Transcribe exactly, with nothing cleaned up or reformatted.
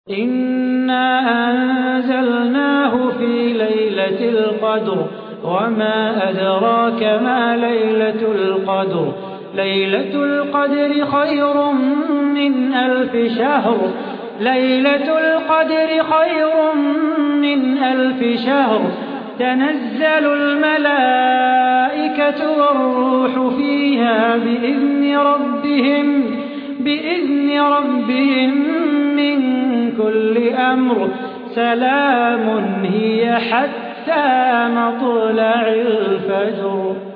إنا أنزلناه في ليلة القدر وما أدراك ما ليلة القدر ليلة القدر خير من ألف شهر ليلة القدر خير من ألف شهر تنزل الملائكة والروح فيها بإذن ربهم بإذن ربهم من كل أمر سلام هي حتى مطلع الفجر.